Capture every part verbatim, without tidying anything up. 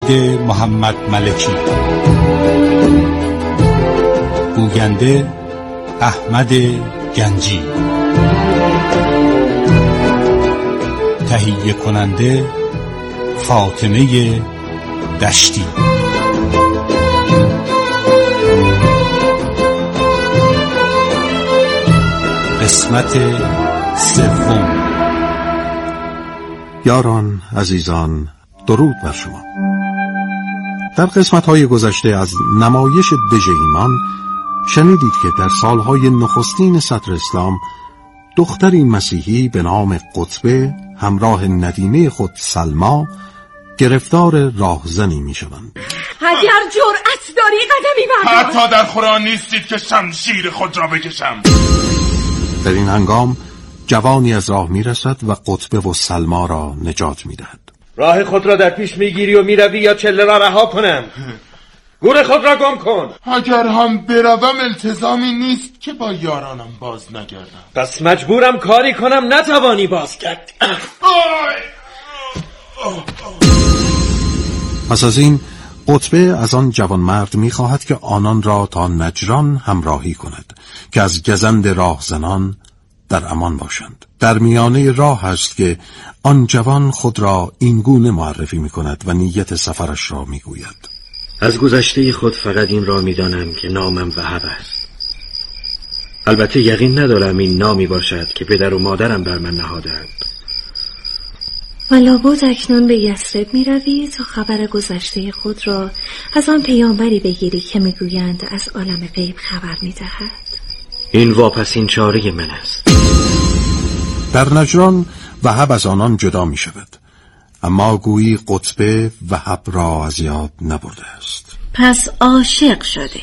ضد محمد ملکی. گوینده احمد گنجی. تهیه کننده فاطمه دشتی. قسمت سوم. یاران عزیزان، درود بر شما. در قسمت‌های گذشته از نمایش دژ ایمان شنیدید که در سالهای نخستین صدر اسلام دختری مسیحی به نام قطبه همراه ندیمه خود سلما گرفتار راهزنی می‌شوند. اگر جرأت داری قدمی بردار. حتی در قرآن نیستید که شمشیر خود را بکشم. در این هنگام جوانی از راه میرسد و قطبه و سلما را نجات میدهد. راه خود را در پیش میگیری و میروی یا چله را رها کنم؟ گور خود را گم کن. اگر هم بروم التزامی نیست که با یارانم باز نگردم. پس مجبورم کاری کنم نتوانی باز کرد. پس از این قطبه از آن جوانمرد میخواهد که آنان را تا نجران همراهی کند که از گزند راهزنان در امان باشند. در میانه راه است که آن جوان خود را این گونه معرفی میکند و نیت سفرش را میگوید. از گذشته خود فقط این را میدانم که نامم وهب است. البته یقین ندارم این نامی باشد که پدر و مادرم بر من نهادند. و لابد اکنون به یثرب می روی تا خبر گذشته خود را از آن پیامبری بگیری که می گویند از عالم غیب خبر می دهد. این واپسین چاره من است. در نجران وهب از آنان جدا می شود، اما گویی قطبه وهب را از یاد نبرده است. پس عاشق شده؟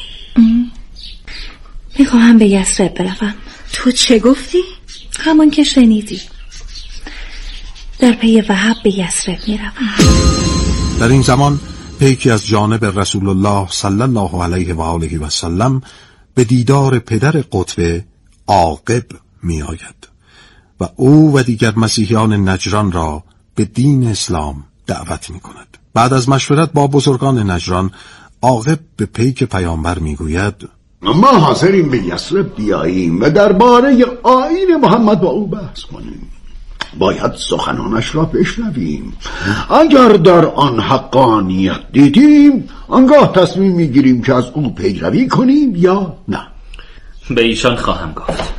می خواهم به یثرب بروم. تو چه گفتی؟ همان که شنیدی. در پی وهب به یثرب می روم. در این زمان پیکی از جانب رسول الله صلی الله علیه و آله و سلم به دیدار پدر قطبه عاقب می آید و او و دیگر مسیحیان نجران را به دین اسلام دعوت می کند. بعد از مشورت با بزرگان نجران عاقب به پیک پیامبر می گوید ما حاضریم به یثرب بیاییم و درباره آیین محمد با او بحث کنیم. باید سخنانش را بشنویم. اگر در آن حقانیت دیدیم آنگاه تصمیم میگیریم که از او پیروی کنیم یا نه. به ایشان خواهم گفت.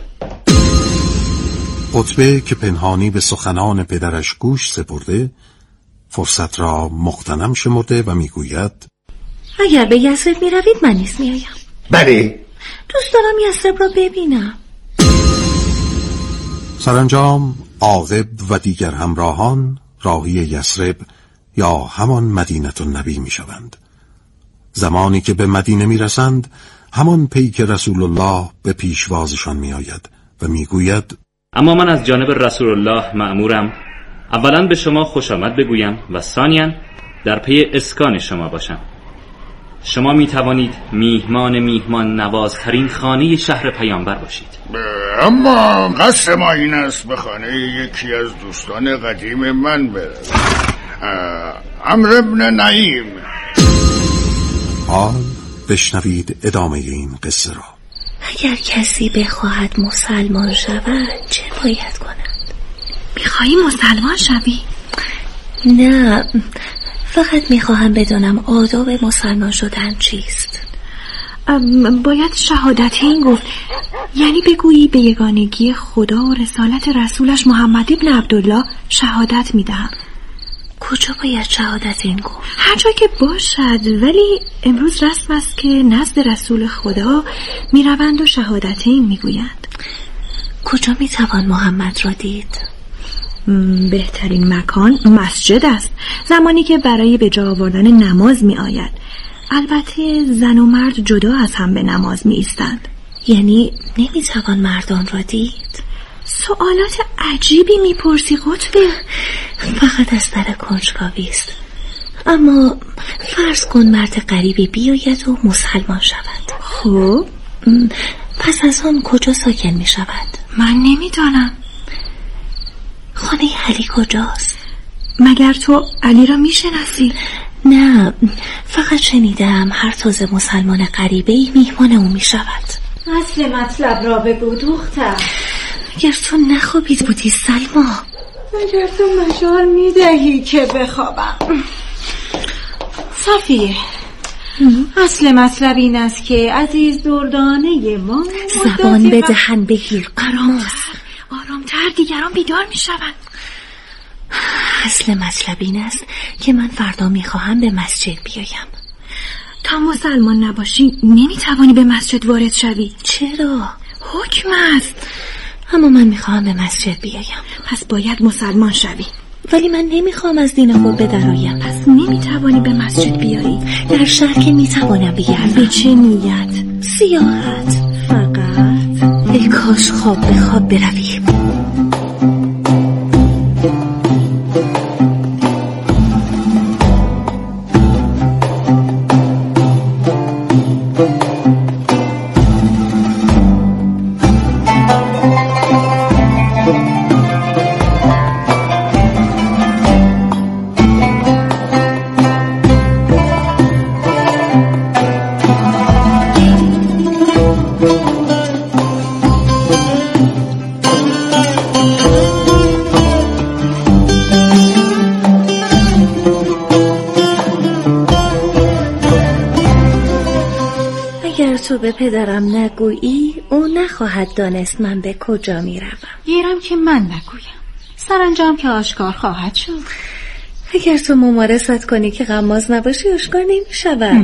قطبه که پنهانی به سخنان پدرش گوش سپرده فرصت را مغتنم شمرده و میگوید اگر به یثرب می روید من نیز می آیم. بله، دوست دارم یثرب را ببینم. سرانجام عاقب و دیگر همراهان راهی یثرب یا همان مدینه النبی می شوند. زمانی که به مدینه می رسند همان پیک رسول الله به پیشوازشان می آید و می گوید اما من از جانب رسول الله مأمورم اولا به شما خوش آمد بگویم و ثانیاً در پی اسکان شما باشم. شما می توانید میهمان میهمان نوازترین خانه شهر پیامبر باشید. اما قصد ما این است به خانه یکی از دوستان قدیم من بره، عمرو بن نعیم. حال بشنوید ادامه این قصه را. اگر کسی بخواهد مسلمان شود چه باید کند؟ میخوایی مسلمان شوی؟ نه، فقط میخواهم بدانم آداب مسلمان شدن چیست. باید شهادتین گفت، یعنی بگویی به یگانگی خدا و رسالت رسولش محمد ابن عبدالله شهادت میدهم. کجا باید شهادتین گفت؟ هر جا که باشد، ولی امروز رسم است که نزد رسول خدا میروند و شهادتین میگویند. کجا میتوان محمد را دید؟ بهترین مکان مسجد است، زمانی که برای به جا آوردن نماز می آید. البته زن و مرد جدا از هم به نماز می ایستند. یعنی نمی توان مردان را دید؟ سوالات عجیبی می پرسی قطبه. فقط از در کنجکاوی است. اما فرض کن مرد غریبی بیاید و مسلمان شود. خب پس از آن کجا ساکن می شود؟ من نمی دانم. خانه علی کجاست؟ مگر تو علی را می شناسی؟ نه، نه، فقط شنیدم هر تازه مسلمان غریبه‌ای میهمان او میشود. اصل مطلب را بگو دختر. اگر تو نخوابید بودی سلما. اگر تو مجال میدهی که بخوابم. صفیه، اصل مطلب این است که عزیز دردانه ما زبان به دهن بگیر. آرامتر آرامتر دیگران بیدار میشوند. اصل مطلب این است که من فردا میخواهم به مسجد بیایم. تا مسلمان نباشی نمیتوانی به مسجد وارد شوی. چرا؟ حکم است. اما من میخواهم به مسجد بیایم. پس باید مسلمان شوی. ولی من نمیخوام از دین خود بدرایم. پس نمیتوانی به مسجد بیایی. در شهر که میتوانم بگردم. به چه نیت؟ سیاحت. فقط ای کاش خواب به خواب برویم. تو به پدرم نگویی او نخواهد دانست من به کجا می روم. گیرم که من نگویم، سرانجام که آشکار خواهد شد. اگر تو ممارست کنی که غماز نباشی آشکار نمی شود.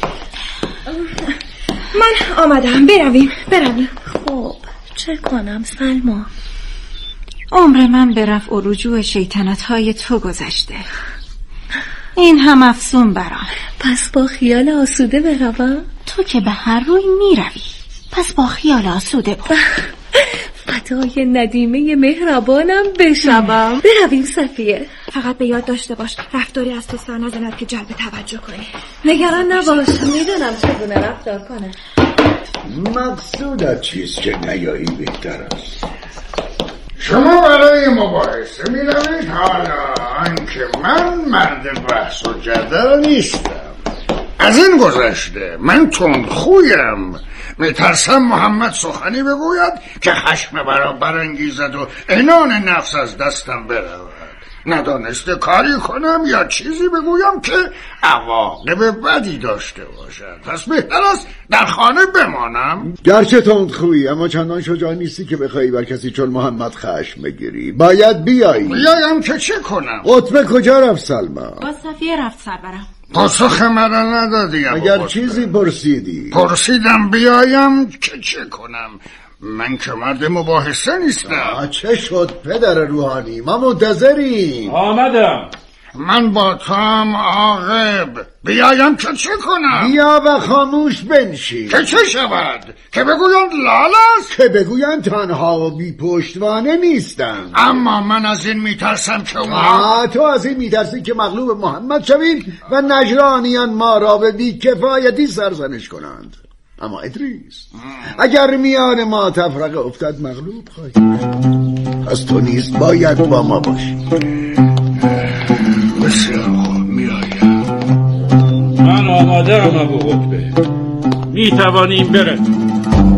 من آمدم، برویم برویم. خب چه کنم سلما؟ عمر من به رفع و رجوع شیطنت های تو گذشته، این هم افسون برام. پس با خیال آسوده بروم؟ تو که به هر روی می روی، پس با خیال آسوده برو. فدای ندیمه مهربانم بشوم. برویم صفیه. فقط به یاد داشته باش رفتاری از تو سر نزند که جلب توجه کنی. نگران نباش، میدونم چگونه رفتار کنه. مقصودت چیست که نیایی بهتر است؟ شما برای مباحثه می روید، حالا آنکه من مرد بحث و جدل نیستم. از این گذشته من تندخویم، میترسم محمد سخنی بگوید که خشم برا برانگیزد و عنان نفس از دستم برود. ندانسته کاری کنم یا چیزی بگویم که عواقب بدی داشته باشد. پس بهتر است در خانه بمانم. گرچه تندخویی اما چندان شجاع نیستی که بخوایی بر کسی چون محمد خشم بگیری. باید بیایی. بیایم که چه کنم؟ قطبه کجا رفت سلما؟ با صفیه رفت سربرم. پاسخ مرا ندادیم. اگر چیزی پرسیدی؟ پرسیدم بیایم که چه کنم؟ من که مرد مباحثه نیستم. چه شد پدر روحانی؟ ما منتظریم. آمدم. من با تام عاقب بیایم که چه کنم؟ بیا و خاموش بنشین. که چه شود؟ که بگویند لال است؟ که بگویند تنها و بی پشتوانه نیستم. اما من از این میترسم که ما تو از این میترسی که مغلوب محمد شوید و نجرانیان ما را به بی کفایتی سرزنش کنند. اما ادریس اگر میان ما تفرقه افتاد مغلوب خواهی. پس تو نیست باید با ما باشی. بسیار خوب میایم. من آماده ام ابو قطبه، می توانیم برویم.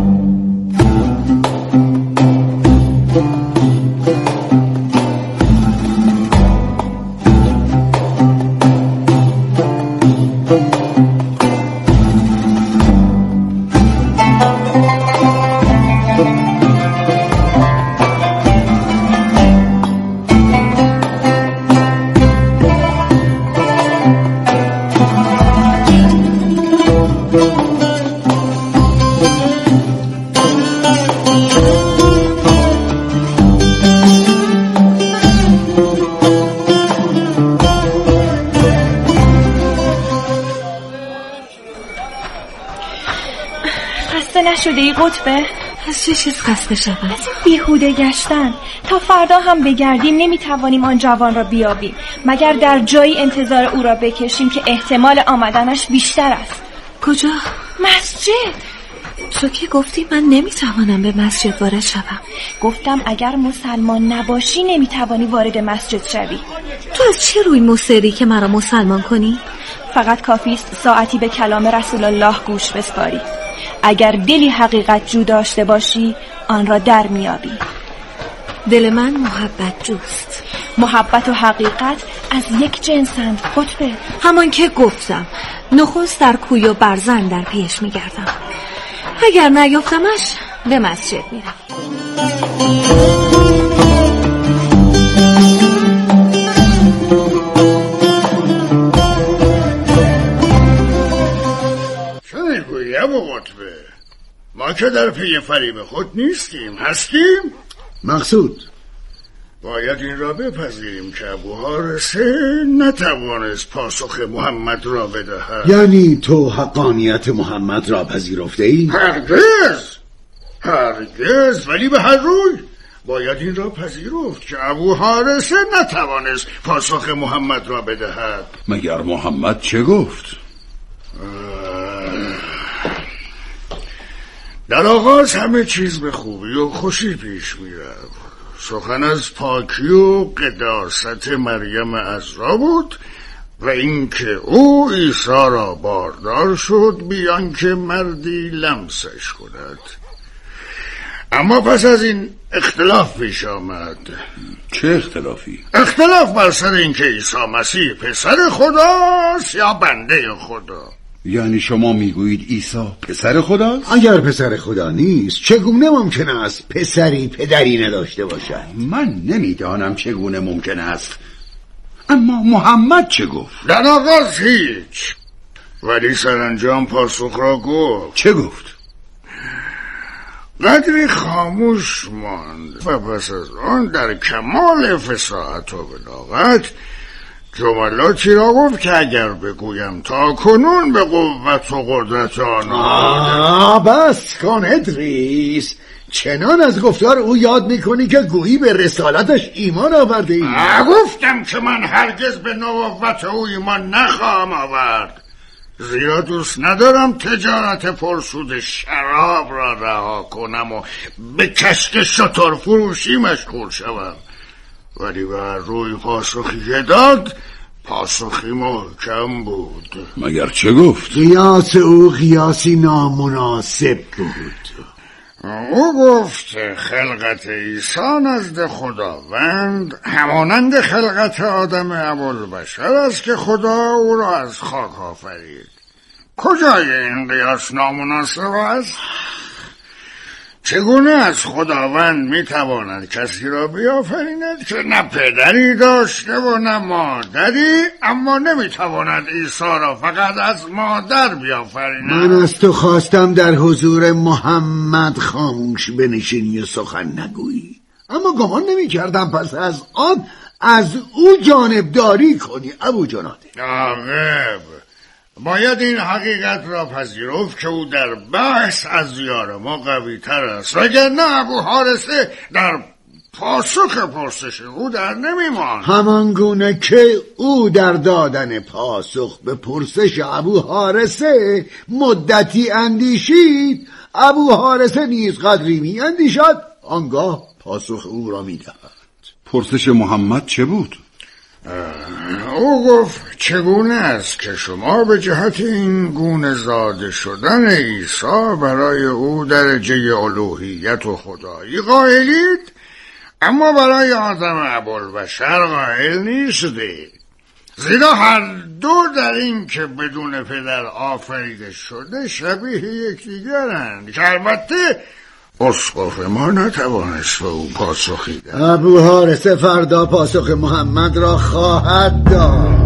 نشده ای قطبه؟ از چه چیز خسته شدم؟ از این بیهوده گشتن. تا فردا هم بگردیم نمیتوانیم آن جوان را بیابیم مگر در جایی انتظار او را بکشیم که احتمال آمدنش بیشتر است. کجا؟ مسجد. تو که گفتی من نمیتوانم به مسجد وارد شوم. گفتم اگر مسلمان نباشی نمیتوانی وارد مسجد شوی. تو از چه روی مصری که مرا مسلمان کنی؟ فقط کافی است ساعتی به کلام رسول الله گوش بسپاری. اگر دلی حقیقت جو داشته باشی آن را در میابی. دل من محبت جوست. محبت و حقیقت از یک جنسند خطبه. همان که گفتم نخست در کوی و برزن در پیش میگردم. اگر نیفتمش به مسجد میرم. چه میگویی ابو قطبه؟ ما که در پی فریب خود نیستیم، هستیم؟ مقصود باید این را بپذیریم که ابو حارثه نتوانست پاسخ محمد را بدهد. یعنی تو حقانیت محمد را پذیرفته ای؟ هرگز هرگز، ولی به هر روی باید این را پذیرفت که ابو حارثه نتوانست پاسخ محمد را بدهد. مگر محمد چه گفت؟ در آغاز همه چیز به خوبی و خوشی پیش می رفت. سخن از پاکی و قداست مریم عذرا بود و اینکه او عیسی را باردار شد بیان که مردی لمسش کند. اما پس از این اختلاف پیش آمد. چه اختلافی؟ اختلاف بر سر اینکه عیسی مسیح پسر خداست یا بنده خدا. یعنی شما میگویید عیسی پسر خداست؟ اگر پسر خدا نیست چگونه ممکن است پسری پدری نداشته باشد؟ من نمیدانم چگونه ممکن است، اما محمد چه گفت؟ در آغاز هیچ، ولی سرانجام پاسخ را گفت. چه گفت؟ قدری خاموش ماند و پس از آن در کمال فصاحت و بلاغت جملاتی را گفت که اگر بگویم تا کنون به قوت و قدرت آن آه بس کن ادریس، چنان از گفتار او یاد میکنی که گویی به رسالتش ایمان آورده ای. گفتم که من هرگز به نبوت او ایمان نخواهم آورد، زیرا دوست ندارم تجارت پرسود شراب را رها کنم و به کشک شتر فروشی مشغول شوم. ولی بر روی پاسخی که داد پاسخی محکم بود. مگر چه گفت؟ قیاس او قیاسی نامناسب بود. او گفت خلقت عیسی نزد خداوند همانند خلقت آدم ابوالبشر است که خدا او را از خاک آفرید. کجای این قیاس نامناسب است؟ چگونه از خداوند میتواند کسی را بیافریند که نه پدری داشته و نه مادری، اما نمیتواند عیسی را فقط از مادر بیافریند؟ من از تو خواستم در حضور محمد خاموش بنشینی و سخن نگویی، اما گمان نمی کردم پس از آن از او جانبداری کنی. ابو جناده عاقب باید این حقیقت را پذیرفت که او در بحث از یار ما قوی تر است، وگرنه ابو حارثه در پاسخ پرسش او در نمیمان. همان گونه که او در دادن پاسخ به پرسش ابو حارثه مدتی اندیشید، ابو حارثه نیز قدری می اندیشد، آنگاه پاسخ او را می دهد. پرسش محمد چه بود؟ او گفت چگونه است که شما به جهت این گونه زاده شدن عیسی برای او درجه الوهیت و خدایی قائلید، اما برای آدم ابوالبشر قائل نیستید، زیرا هر دو در این که بدون پدر آفریده شده شبیه یکدیگرند، که البته اسقف ما نتوانست به او پاسخی دهد. ابو حارثه فردا پاسخ محمد را خواهد داد.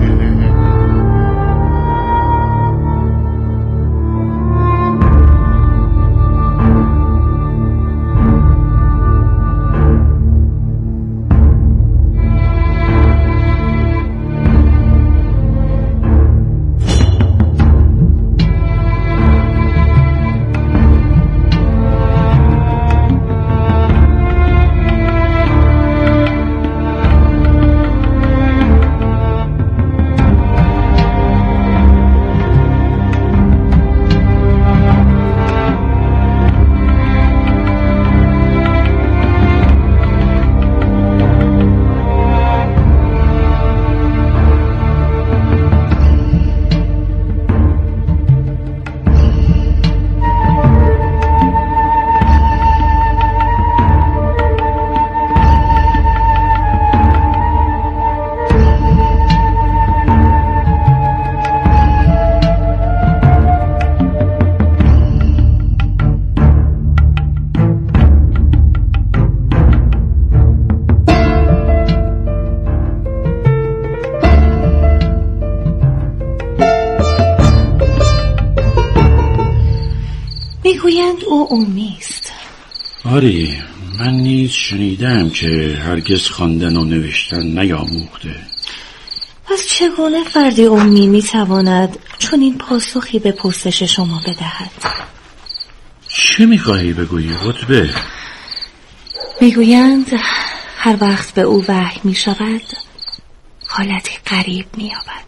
میگویند او امی است. آری، من نیز شنیدم که هرگز خواندن و نوشتن نیاموخته. پس چگونه فردی امی میتواند چون این پاسخی به پرسش شما بدهد؟ چه میخواهی بگویی قطبه؟ میگویند هر وقت به او وحی میشود حالتی غریب مییابد.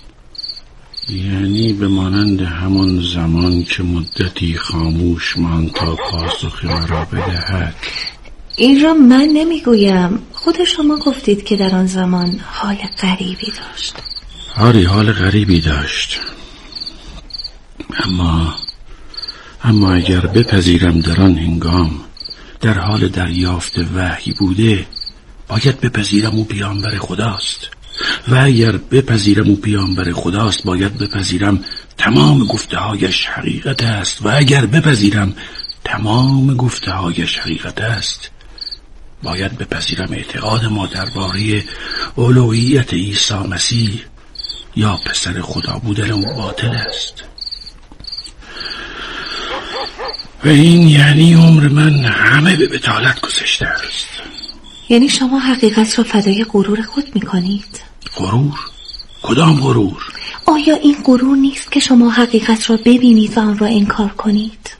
یعنی به مانند همان زمان که مدتی خاموش ماند تا پاسخ مرا بدهد. این را من نمیگویم، خود شما گفتید که در آن زمان حال غریبی داشت. آری، حال غریبی داشت، اما اما اگر بپذیرم در آن هنگام در حال دریافت وحی بوده، باید بپذیرم او پیامبر خداست، و اگر بپذیرم او پیامبر خداست باید بپذیرم تمام گفته‌هایش حقیقت است، و اگر بپذیرم تمام گفته‌هایش حقیقت است باید بپذیرم اعتقاد ما درباره الوهیت عیسی مسیح یا پسر خدا بودن او باطل است. و این یعنی عمر من همه به بطالت گذشته است. یعنی شما حقیقت را فدای غرور خود میکنید؟ غرور؟ کدام غرور؟ آیا این غرور نیست که شما حقیقت را ببینید و آن را انکار کنید؟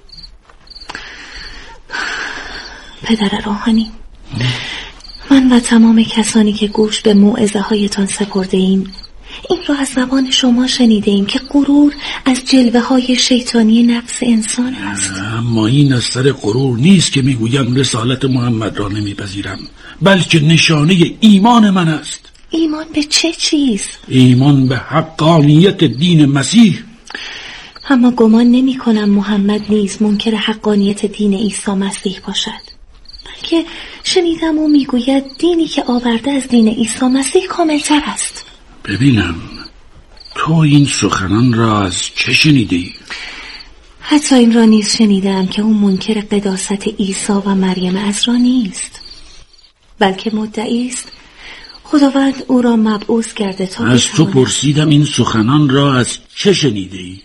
پدر روحانی، من و تمام کسانی که گوش به موعظه هایتان سپرده ایم این را از زبان شما شنیده ایم که غرور از جلوه های شیطانی نفس انسان است. اما این از سر غرور نیست که میگویم رسالت محمد را نمیپذیرم، بلکه نشانه ایمان من است. ایمان به چه چیز؟ ایمان به حقانیت دین مسیح. اما گمان نمی کنم محمد نیز منکر حقانیت دین عیسی مسیح باشد، بلکه شنیدم او میگوید دینی که آورده از دین عیسی مسیح کاملتر است. ببینم، تو این سخنان را از چه شنیدی؟ حتی این را نیز شنیدم که او منکر قداست عیسی و مریم عذرا نیست، بلکه مدعی است خداوند او را مبعوث کرده تا از تو پرسیدم این سخنان را از چه شنیدی؟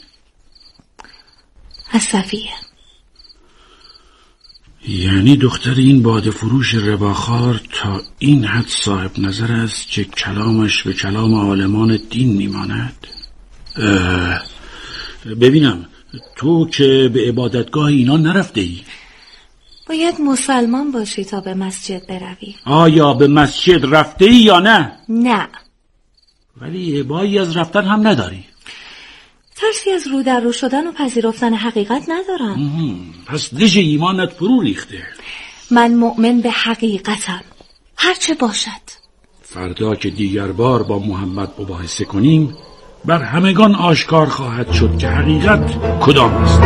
از صفیه. یعنی دختر این باده فروش رباخوار تا این حد صاحب نظر است که کلامش به کلام عالمان دین میماند؟ ببینم، تو که به عبادتگاه اینا نرفته ای؟ باید مسلمان باشی تا به مسجد بروی. آیا به مسجد رفته ای یا نه؟ نه. ولی ابایی از رفتن هم نداری؟ ترسی از رو در رو شدن و پذیرفتن حقیقت ندارم. پس دژ ایمانت فرو ریخته. من مؤمن به حقیقتم، هرچه باشد. فردا که دیگر بار با محمد مباحثه کنیم بر همگان آشکار خواهد شد که حقیقت کدام است.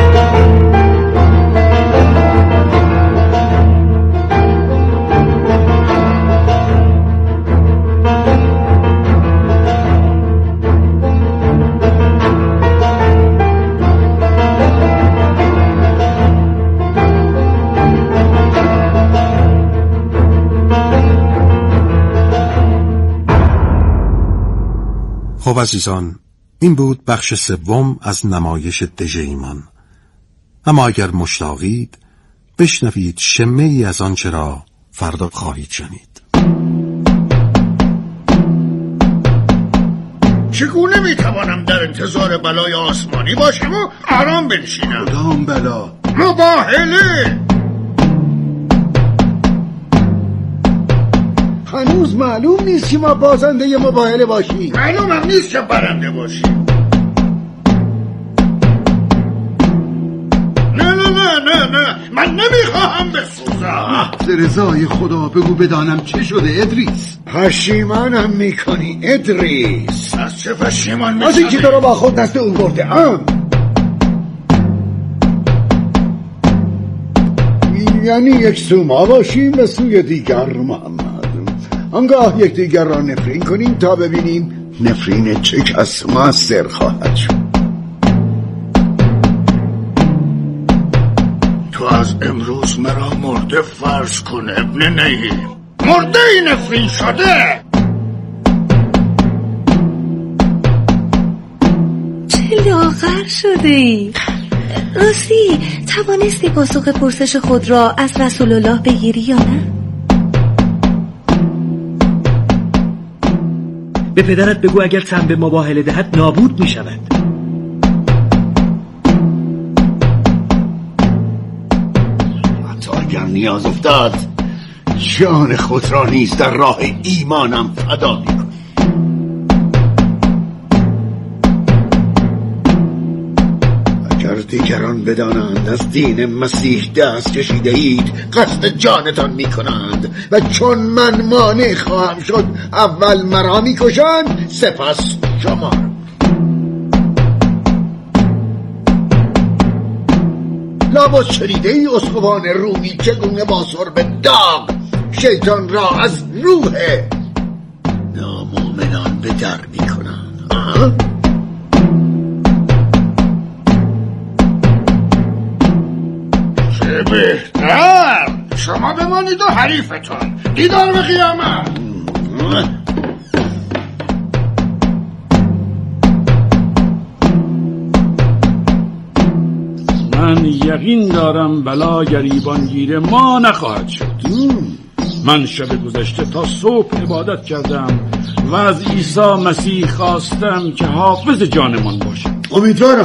خب عزیزان، این بود بخش سوم از نمایش دژ ایمان. اما اگر مشتاقید بشنوید شمه ای از آنچه را فردا خواهید شنید. چگونه میتوانم در انتظار بلای آسمانی باشم و آرام بنشینم؟ کدام بلا؟ مباهله. هنوز معلوم نیست که ما بازنده مباهله باشیم. معلوم هم نیست که برنده باشیم. نه نه نه نه نه من نمیخواهم بسوزم. به رضای خدا بگو بدانم چه شده ادریس؟ پشیمانم میکنی ادریس. از چه پشیمان میکنی؟ از اینکه تو رو با خود نزد اون برده ام. یعنی یک سو ما باشیم و سوی دیگر محمد. آنگاه یک دیگر را نفرین کنیم تا ببینیم نفرین چه کس مؤثر خواهد شد. تو از امروز مرا مرده فرض کن ابن نهیم. مرده این نفرین شده. چه لاغر شده ای؟ راستی توانستی پاسخ پرسش خود را از رسول الله بگیری یا نه؟ به پدرت بگو اگر تن به مباهله دهد نابود می شود. حتی اگر نیاز افتاد جان خود را نیز در راه ایمانم فدا می کنم. اگر دیگران بدانند از دین مسیح دست کشیده اید قصد جانتان می کنند و چون من مانع خواهم شد اول مرا می کشند سپس شما. لابد شنیده ای اسقفان رومی چگونه با سرب داغ شیطان را از روح نامؤمنان به در می کنند. چه بهتر شما بمانید و حریفتان. دیدار به قیامت. من یقین دارم بلا گریبانگیر ما نخواهد شد. من شب گذشته تا صبح عبادت کردم و از عیسی مسیح خواستم که حافظ جانمان باشد. امیدوارم.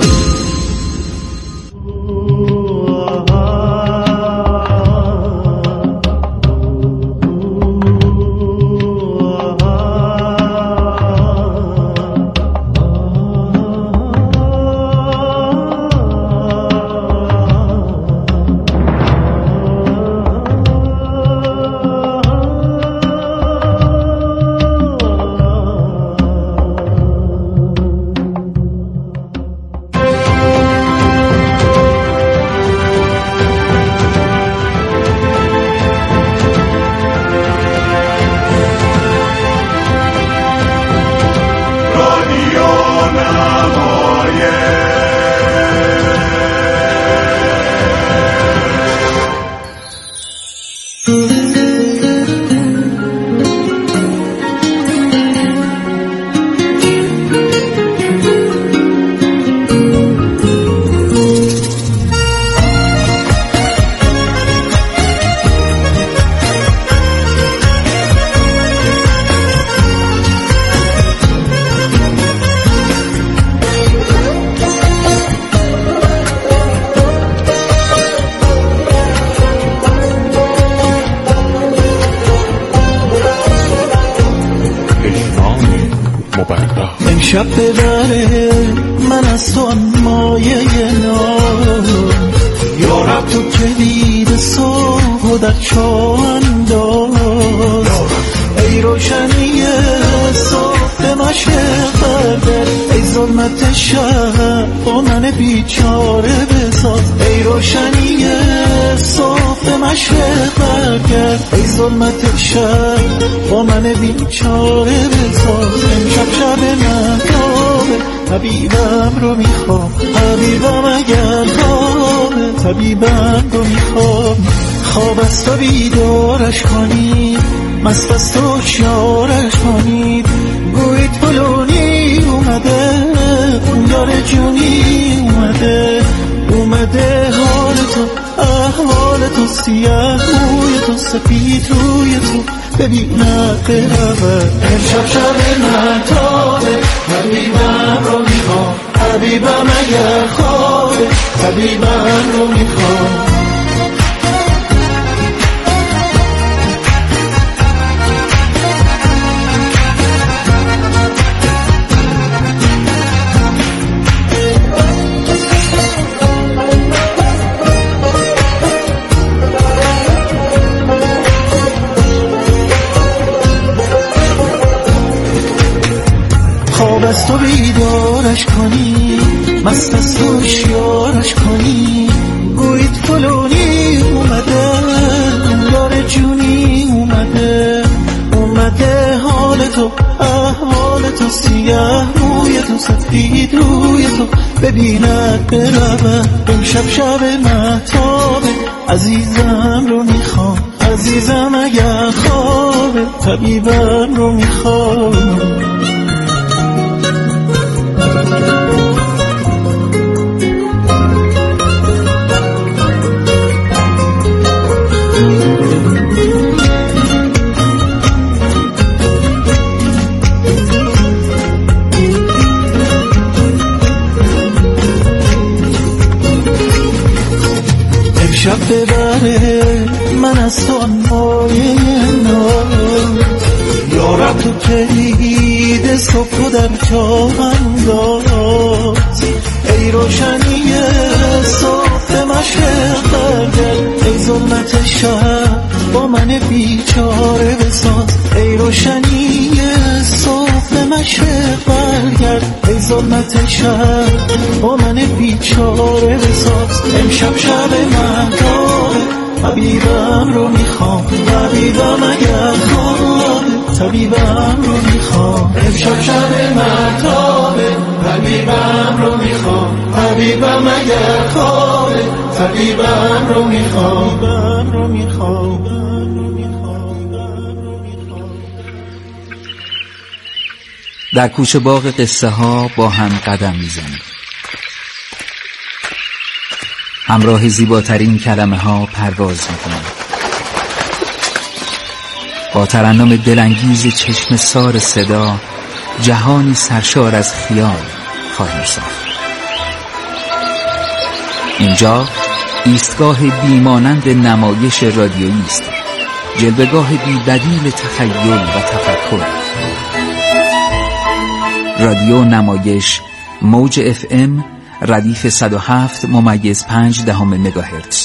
شب ببره من از تو مایه نام یا رب تو کلید صبح و در چاه انداز ای روشنی صبح مشرق برده ای ظلمت شب با من بیچاره بساز ای روشنی صبح مشرق برده ای ظلمت شب با من بیچاره بساز امشب شب من طبیبم رو میخوام طبیبم اگر خوابه طبیبم رو میخوام خواب از تو بیدارش کنید مست از تو شیارش کنید گویی پلونی اومده اون یار جونی اومده اومده حال تو احوال تو سیاه موی تو سفید روی تو ببینم قربه امشب شب من تابه طبیبم رو میخوام طبیبم اگر خوابه طبیبم رو میخوام از تو بیدارش کنی مست از تو شیارش کنی گویت فلونی اومده یار جونی اومده اومده حال تو احوال تو سیاه موی تو سفید روی تو ببیند برود امشب شب مهتابه عزیزم رو میخوام عزیزم اگر خوابه طبیبم رو میخوام ببره من از تو مایه ناز. یارب تو کلید صبح در جا انداز، ای روشنی صبح مشرق برگرد، ای ظلمت شب با من بیچاره بساز. ای روشنی صبح مشرق برگرد، ای ظلمت شب با من بیچاره بساز. امشب شب من داره طبیبم رو میخوام، طبیبم اگر خواب طبیبم رو میخوام. امشب شب من تابه طبیبم رو میخوام، طبیبم اگر خواب طبیبم رو میخوام، طبیبم رو میخوام. در کوچه باغ قصه ها با هم قدم میزنیم، همراه زیباترین کلمه ها پرواز میکنیم، با ترنم دلانگیز چشم سار صدا جهانی سرشار از خیال خواهیم ساخت. اینجا ایستگاه بیمانند نمایش رادیویی است، جلوه‌گاه بی بدیل تخیل و تفکر. رادیو نمایش، موج اف ام ردیف صد و هفت ممیز پنج دهم مگاهرتز.